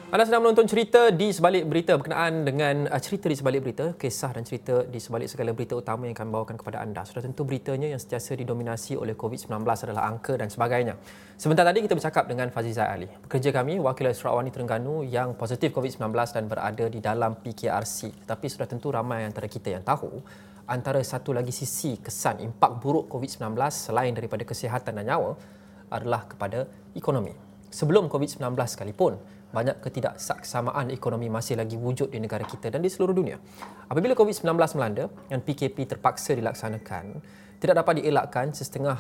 Anda sedang menonton cerita di sebalik berita berkenaan dengan cerita di sebalik berita, kisah dan cerita di sebalik segala berita utama yang kami bawakan kepada anda. Sudah tentu beritanya yang sentiasa didominasi oleh COVID-19 adalah angka dan sebagainya. Sebentar tadi kita bercakap dengan Fazizah Ali, pekerja kami, wakil Sarawak Terengganu yang positif COVID-19 dan berada di dalam PKRC. Tetapi sudah tentu ramai antara kita yang tahu antara satu lagi sisi kesan impak buruk COVID-19 selain daripada kesihatan dan nyawa adalah kepada ekonomi. Sebelum COVID-19 sekalipun, banyak ketidaksaksamaan ekonomi masih lagi wujud di negara kita dan di seluruh dunia. Apabila COVID-19 melanda dan PKP terpaksa dilaksanakan, tidak dapat dielakkan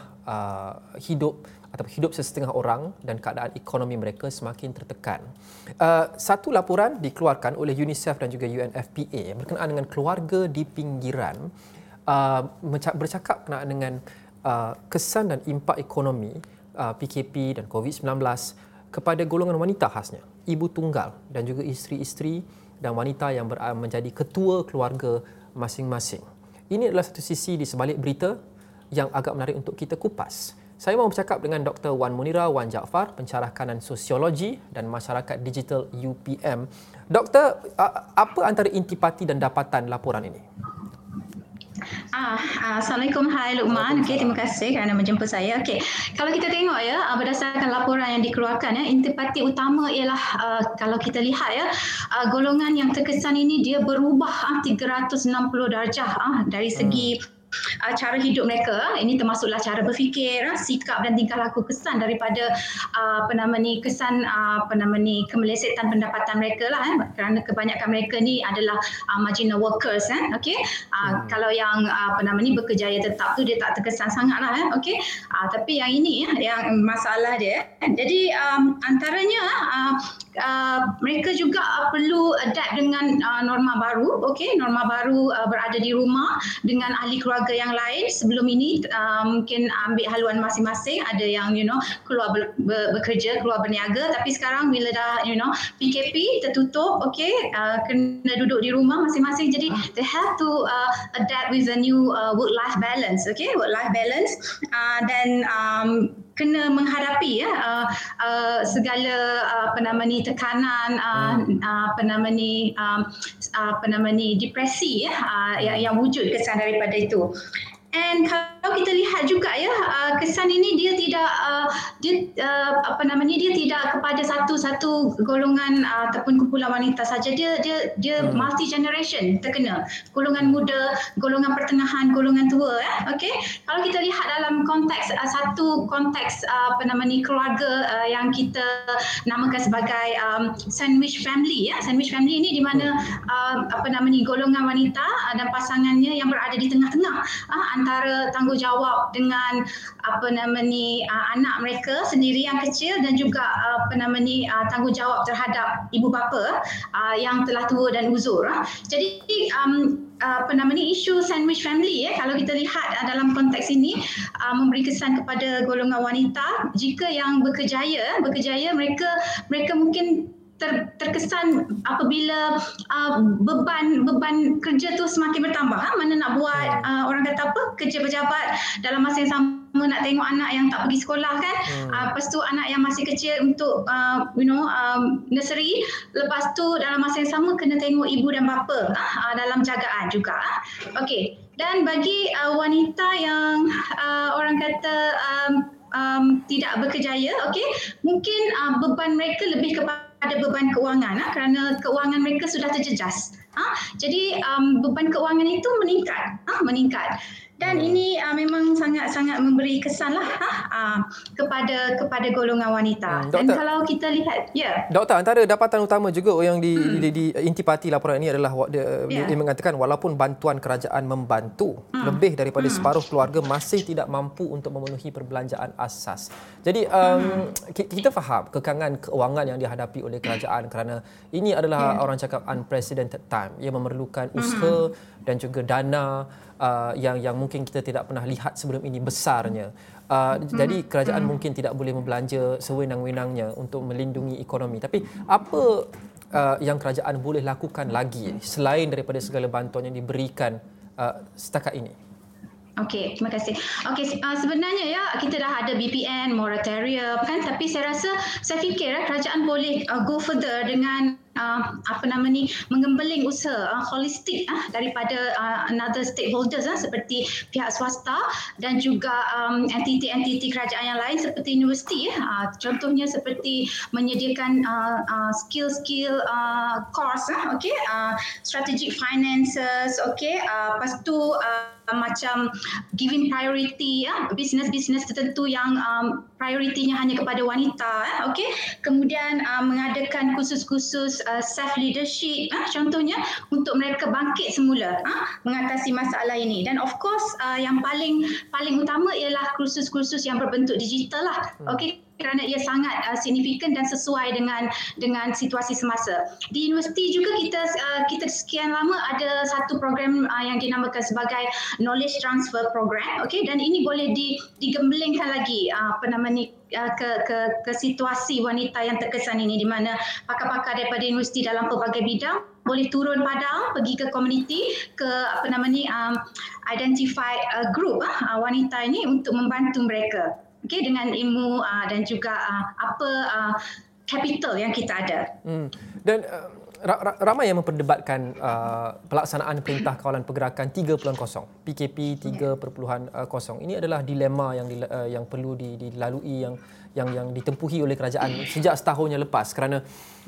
hidup sesetengah orang dan keadaan ekonomi mereka semakin tertekan. Satu laporan dikeluarkan oleh UNICEF dan juga UNFPA berkenaan dengan keluarga di pinggiran bercakap berkenaan dengan kesan dan impak ekonomi PKP dan COVID-19 kepada golongan wanita khasnya, ibu tunggal dan juga isteri-isteri dan wanita yang menjadi ketua keluarga masing-masing. Ini adalah satu sisi di sebalik berita yang agak menarik untuk kita kupas. Saya mahu bercakap dengan Dr. Wan Munira Wan Jaafar, pencarah kanan sosiologi dan masyarakat digital UPM. Doktor, apa antara intipati dan dapatan laporan ini? Assalamualaikum, hai Luqman. Okey, terima kasih kerana menjemput saya. Okey, kalau kita tengok ya, berdasarkan laporan yang dikeluarkan ya, intipati utama ialah kalau kita lihat ya, golongan yang terkesan ini dia berubah 360 darjah dari segi cara hidup mereka. Ini termasuklah cara berfikir, sikap dan tingkah laku, kesan daripada kesan kemelesetan pendapatan mereka lah, kerana kebanyakan mereka ni adalah marginal workers okey. Kalau yang berkerjaya tetap tu dia tak terkesan sangatlah okey. Tapi yang ini yang masalah dia. Jadi antaranya mereka juga perlu adapt dengan norma baru, okey, norma baru berada di rumah dengan ahli keluarga yang lain. Sebelum ini mungkin ambil haluan masing-masing, ada yang keluar bekerja, keluar berniaga, tapi sekarang bila dah PKP tertutup, okey, kena duduk di rumah masing-masing, jadi they have to adapt with the new work life balance, okey, work life balance, dan kena menghadapi segala tekanan depresi yang wujud kesan daripada itu. And kalau kita lihat juga ya, kesan ini dia tidak dia tidak kepada satu golongan ataupun kumpulan wanita saja, dia multi generation terkena, golongan muda, golongan pertengahan, golongan tua okey. Kalau kita lihat dalam konteks satu konteks keluarga yang kita namakan sebagai sandwich family sandwich family ini di mana golongan wanita dan pasangannya yang berada di tengah-tengah antara tanggungjawab dengan anak mereka sendiri yang kecil dan juga tanggungjawab terhadap ibu bapa yang telah tua dan uzur. Jadi isu sandwich family kalau kita lihat dalam konteks ini memberi kesan kepada golongan wanita. Jika yang berkejaya mereka mungkin terkesan apabila beban kerja tu semakin bertambah, mana nak buat orang kata kerja pejabat dalam masa yang sama, nak tengok anak yang tak pergi sekolah kan, lepas tu anak yang masih kecil untuk nursery, lepas tu dalam masa yang sama kena tengok ibu dan bapa dalam jagaan juga. Okey, dan bagi wanita yang orang kata tidak berkejaya, okey, mungkin beban mereka lebih kepada beban kewangan kerana kewangan mereka sudah terjejas. Jadi beban kewangan itu meningkat. Dan ini memang sangat-sangat memberi kesan kepada golongan wanita. Dan kalau kita lihat, Doktor, antara dapatan utama juga yang diintipati laporan ini adalah dia mengatakan walaupun bantuan kerajaan membantu, lebih daripada separuh keluarga masih tidak mampu untuk memenuhi perbelanjaan asas. Jadi kita faham kekangan keuangan yang dihadapi oleh kerajaan kerana ini adalah orang cakap unprecedented time. Ia memerlukan usaha dan juga dana yang mungkin kita tidak pernah lihat sebelum ini besarnya. Jadi kerajaan mungkin tidak boleh membelanja sewenang-wenangnya untuk melindungi ekonomi. Tapi apa yang kerajaan boleh lakukan lagi selain daripada segala bantuan yang diberikan setakat ini? Okey, terima kasih. Okey, sebenarnya ya kita dah ada BPN, moratorium kan, tapi saya fikir kerajaan boleh go further dengan mengembeling usaha holistik daripada another stakeholders seperti pihak swasta dan juga entiti-entiti kerajaan yang lain seperti universiti contohnya seperti menyediakan skill-skill course strategic finances lepas tu macam giving priority bisnes-bisnes tertentu yang prioritinya hanya kepada wanita kemudian mengadakan kursus-kursus self leadership contohnya untuk mereka bangkit semula mengatasi masalah ini dan of course yang paling utama ialah kursus-kursus yang berbentuk digital lah kerana ia sangat signifikan dan sesuai dengan situasi semasa. Di universiti juga kita sekian lama ada satu program yang dinamakan sebagai knowledge transfer program, dan ini boleh digembelengkan lagi ke situasi wanita yang terkesan ini di mana pakar-pakar daripada universiti dalam pelbagai bidang boleh turun padang pergi ke komuniti ke identify group wanita ini untuk membantu mereka. Dengan ilmu dan juga capital yang kita ada. Dan ramai yang memperdebatkan pelaksanaan Perintah Kawalan Pergerakan 3.0, PKP 3.0. Ini adalah dilema yang perlu dilalui yang ditempuhi oleh kerajaan sejak setahun yang lepas kerana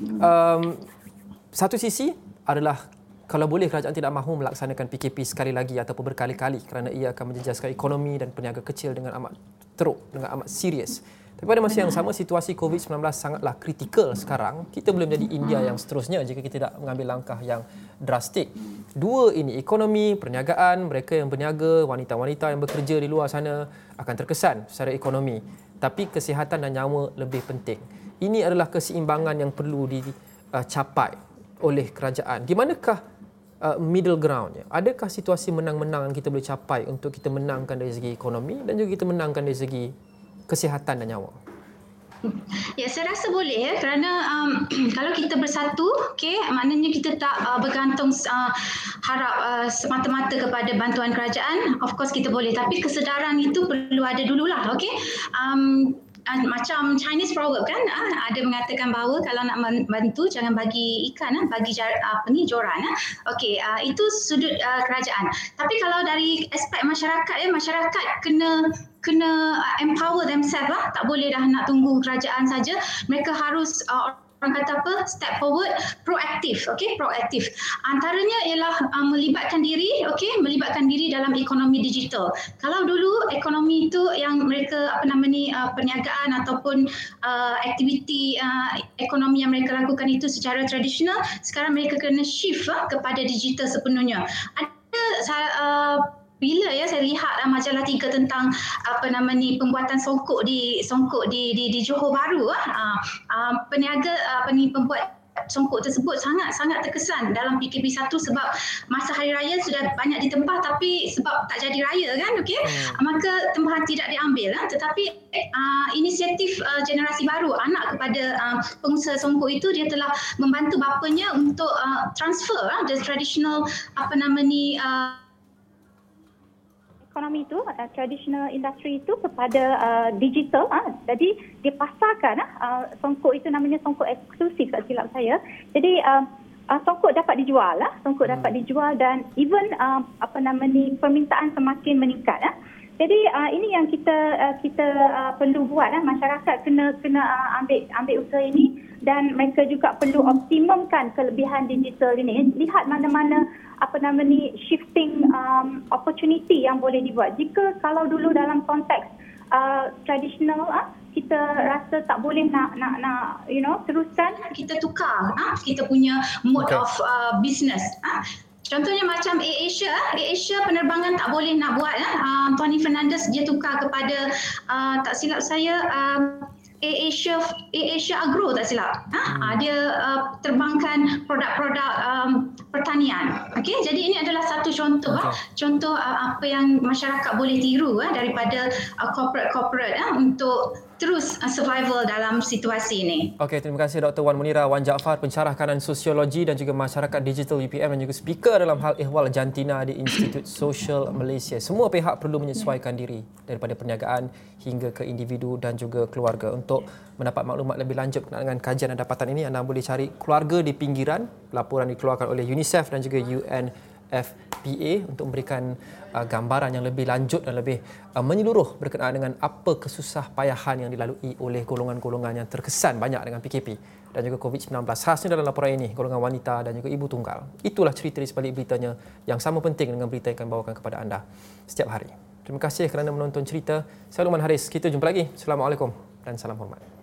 satu sisi adalah kalau boleh kerajaan tidak mahu melaksanakan PKP sekali lagi ataupun berkali-kali kerana ia akan menjejaskan ekonomi dan peniaga kecil dengan amat teruk, dengan amat serius. Tapi pada masa yang sama, situasi COVID-19 sangatlah kritikal sekarang. Kita boleh menjadi India yang seterusnya jika kita tidak mengambil langkah yang drastik. Dua ini, ekonomi, perniagaan, mereka yang berniaga, wanita-wanita yang bekerja di luar sana akan terkesan secara ekonomi. Tapi kesihatan dan nyawa lebih penting. Ini adalah keseimbangan yang perlu dicapai oleh kerajaan. Di manakah middle groundnya? Adakah situasi menang-menang yang kita boleh capai untuk kita menangkan dari segi ekonomi dan juga kita menangkan dari segi kesihatan dan nyawa? Ya, saya rasa boleh kerana kalau kita bersatu, maknanya kita tak bergantung harap semata-mata kepada bantuan kerajaan. Of course kita boleh, tapi kesedaran itu perlu ada dululah, macam Chinese proverb kan, ada mengatakan bahawa kalau nak bantu jangan bagi ikan, bagi joran. Itu sudut kerajaan. Tapi kalau dari aspek masyarakat, masyarakat kena empower themselves lah. Tak boleh dah nak tunggu kerajaan saja. Mereka harus orang kata apa, step forward, proaktif, proaktif. Antaranya ialah melibatkan diri dalam ekonomi digital. Kalau dulu ekonomi itu yang mereka perniagaan ataupun aktiviti ekonomi yang mereka lakukan itu secara tradisional, sekarang mereka kena shift kepada digital sepenuhnya. Ada bila saya lihat majalah 3 tentang pembuatan songkok di Johor Bahru, peniaga pembuat songkok tersebut sangat terkesan dalam PKP 1 sebab masa hari raya sudah banyak ditempah tapi sebab tak jadi raya kan, maka tempahan tidak diambil. Tetapi inisiatif generasi baru anak kepada pengusaha songkok itu, dia telah membantu bapanya untuk transfer the traditional ekonomi itu, traditional industry itu kepada digital. Jadi dipasarkan songkok itu namanya songkok eksklusif tak silap saya. Jadi songkok dapat dijual dapat dijual dan even permintaan semakin meningkat. Jadi ini yang kita perlu buat. Masyarakat kena ambil usaha ini dan mereka juga perlu optimumkan kelebihan digital ini. Lihat mana-mana shifting opportunity yang boleh dibuat. Jika kalau dulu dalam konteks tradisional kita rasa tak boleh nak teruskan, kita tukar kita punya mode of business. Contohnya macam AirAsia penerbangan tak boleh nak buat. Tony Fernandez dia tukar kepada tak silap saya Asia Agro tak silap. Dia terbangkan produk-produk pertanian. Okey, jadi ini adalah satu contoh contoh apa yang masyarakat boleh tiru daripada corporate untuk terus survival dalam situasi ini. Okey, terima kasih Dr. Wan Munirah Wan Jaafar, pensyarah kanan sosiologi dan juga masyarakat digital UPM dan juga speaker dalam hal ehwal jantina di Institut Sosial Malaysia. Semua pihak perlu menyesuaikan diri daripada perniagaan hingga ke individu dan juga keluarga. Untuk mendapat maklumat lebih lanjut berkenaan dengan kajian dan dapatan ini, anda boleh cari Keluarga di Pinggiran, laporan dikeluarkan oleh UNICEF dan juga UNFPA untuk memberikan gambaran yang lebih lanjut dan lebih menyeluruh berkenaan dengan apa kesusah payahan yang dilalui oleh golongan-golongan yang terkesan banyak dengan PKP dan juga COVID-19. Khasnya dalam laporan ini, golongan wanita dan juga ibu tunggal. Itulah cerita di sebalik beritanya yang sama penting dengan berita yang akan bawakan kepada anda setiap hari. Terima kasih kerana menonton cerita. Saya Luman Haris. Kita jumpa lagi. Assalamualaikum dan salam hormat.